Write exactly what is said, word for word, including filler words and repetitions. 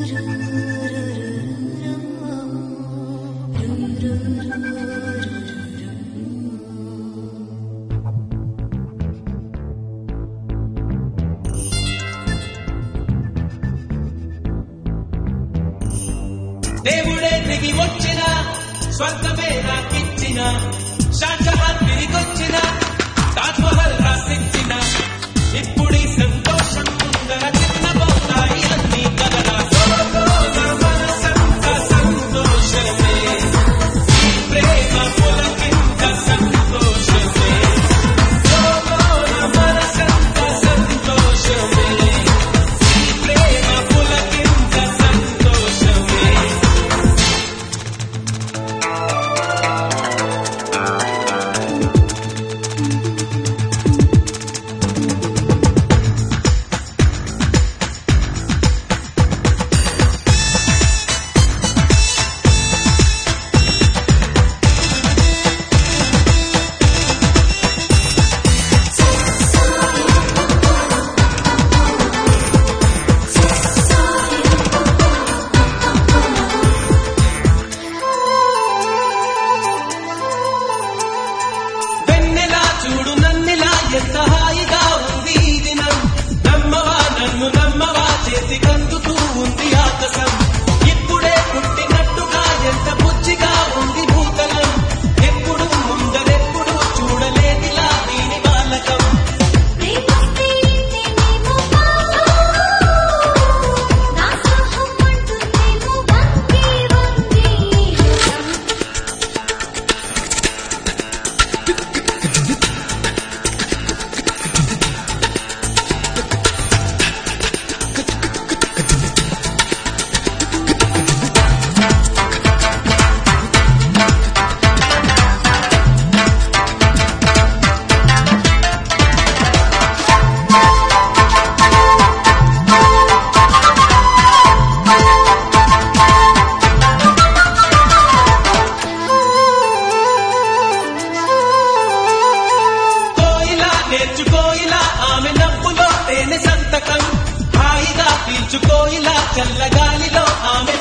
దేవుడే దిగి వచ్చిన స్వర్గమే నాకిచ్చిన షాజహాన్ తిరిగొచ్చిన తాజ్ మహల్ రాసిచ్చిన ఇప్పుడీ సంతోషం ముందర చిన్నబోతాయి అన్ని కలరా మనసంత సంతోషమే ఈ ప్రేమ పులకింత సంతోషమే మనసంత సంతోషమే ఈ ప్రేమ పులకింత సంతోషమే. చూడు నన్నిలా ఎంత హాయిగా ఉంది ఈ దినం నమ్మవా నన్ను నమ్మవా చేతి కందుతూ ఉంది ఆకాశం ఇప్పుడే పుట్టినట్టుగా ఎంత బుచ్చిగా ఉంది భూతలం ఎప్పుడు ముందరెప్పుడు చూడలేదిలా దీని బాలకం నేర్చుకోయిలా ఆమె నవ్వులో తేనె సంతకం హాయిగా పీల్చుకోయిలా చల్లగాలిలో ఆమె